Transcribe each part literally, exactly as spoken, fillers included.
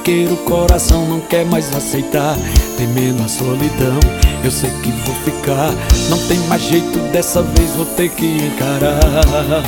tranqueiro, o coração não quer mais aceitar, temendo a solidão. Eu sei que vou ficar, não tem mais jeito, dessa vez vou ter que encarar.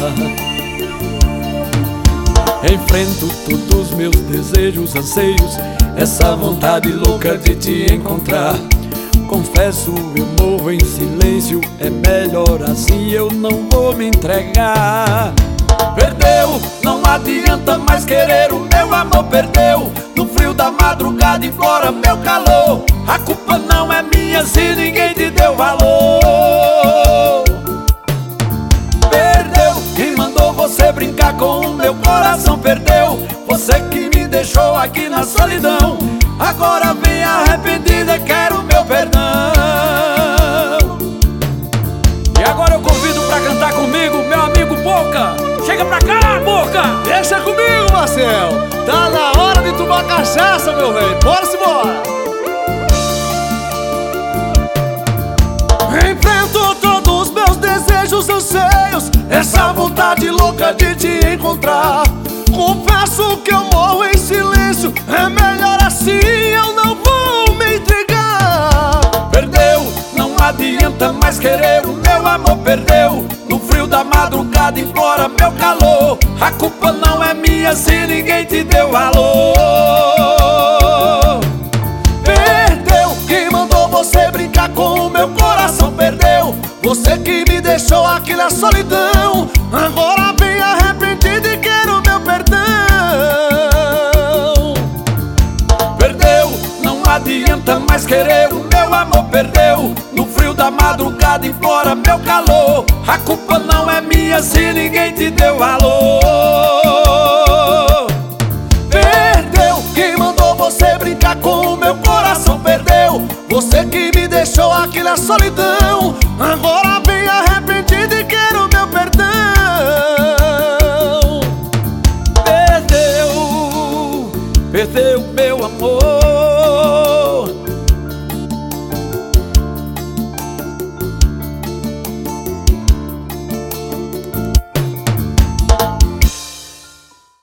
Enfrento todos os meus desejos, anseios, essa vontade louca de te encontrar. Confesso, eu morro em silêncio, é melhor assim, eu não vou me entregar. Perdeu, não adianta mais querer, o meu amor perdeu. No frio da madrugada implora meu calor. A culpa não é minha se ninguém te deu valor. Perdeu, quem mandou você brincar com o meu coração perdeu. Você que me deixou aqui na solidão, agora vem arrependida, quero o meu perdão. E agora eu convido pra cantar comigo meu amigo Boca. Chega pra cá, Boca! Deixa comigo, Marcel! Tá na hora de tomar cachaça, meu velho! Bora-se embora! Enfrento todos os meus desejos, anseios, essa vontade louca de te encontrar. Confesso que eu morro em silêncio, é melhor assim, eu não vou me entregar. Perdeu, não adianta mais querer, o meu amor perdeu. No frio da madrugada implora meu calor. A culpa não é minha se ninguém te deu valor. Perdeu, quem mandou você brincar com o meu coração perdeu. Você que me deixou aqui na solidão, agora vem arrependido e quero meu perdão. Perdeu, não adianta mais querer, o meu amor perdeu. No frio da madrugada implora meu calor. A culpa não é minha se ninguém te deu valor. Perdeu, quem mandou você brincar com o meu coração perdeu. Você que me deixou aqui na solidão, agora vem arrependido e quero meu perdão. Perdeu, perdeu meu amor.